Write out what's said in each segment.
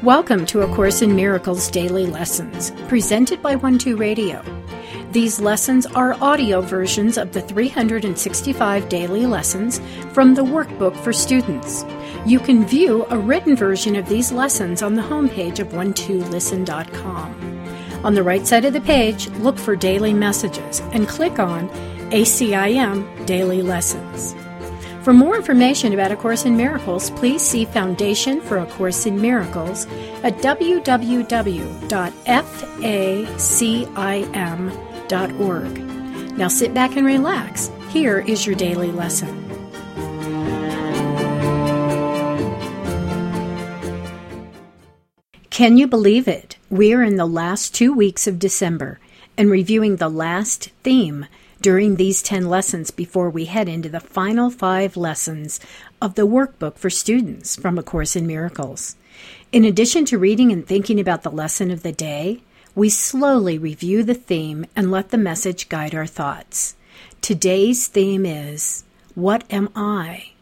Welcome to A Course in Miracles Daily Lessons, presented by 12 Radio. These lessons are audio versions of the 365 daily lessons from the Workbook for Students. You can view a written version of these lessons on the homepage of 12listen.com. On the right side of the page, look for Daily Messages and click on ACIM Daily Lessons. For more information about A Course in Miracles, please see Foundation for A Course in Miracles at www.facim.org. Now sit back and relax. Here is your daily lesson. Can you believe it? We are in the last 2 weeks of December and reviewing the last theme during these 10 lessons before we head into the final 5 lessons of the Workbook for Students from A Course in Miracles. In addition to reading and thinking about the lesson of the day, we slowly review the theme and let the message guide our thoughts. Today's theme is, What Am I?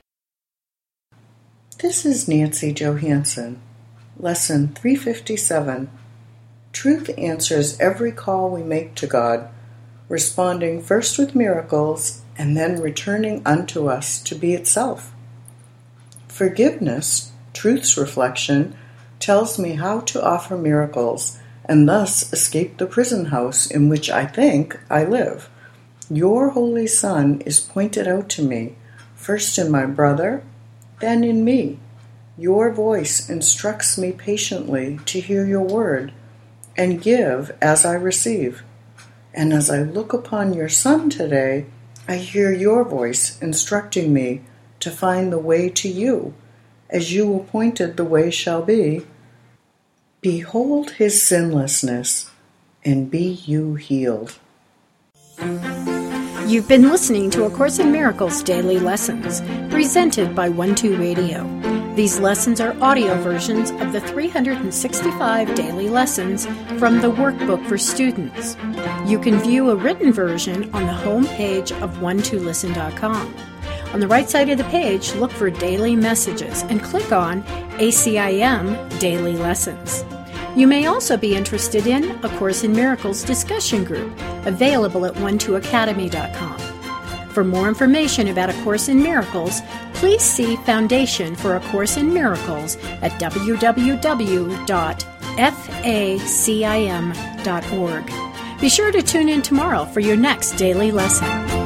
This is Nancy Johansson. Lesson 357. Truth answers every call we make to God, responding first with miracles and then returning unto us to be itself. Forgiveness, truth's reflection, tells me how to offer miracles and thus escape the prison house in which I think I live. Your Holy Son is pointed out to me, first in my brother, then in me. Your voice instructs me patiently to hear your word and give as I receive. And as I look upon your Son today, I hear your voice instructing me to find the way to you, as you appointed the way shall be. Behold his sinlessness, and be you healed. You've been listening to A Course in Miracles Daily Lessons, presented by 12 Radio. These lessons are audio versions of the 365 daily lessons from the Workbook for Students. You can view a written version on the home page of 12listen.com. On the right side of the page, look for Daily Messages and click on ACIM Daily Lessons. You may also be interested in A Course in Miracles discussion group, available at 12academy.com. For more information about A Course in Miracles, please see Foundation for A Course in Miracles at www.facim.org. Be sure to tune in tomorrow for your next daily lesson.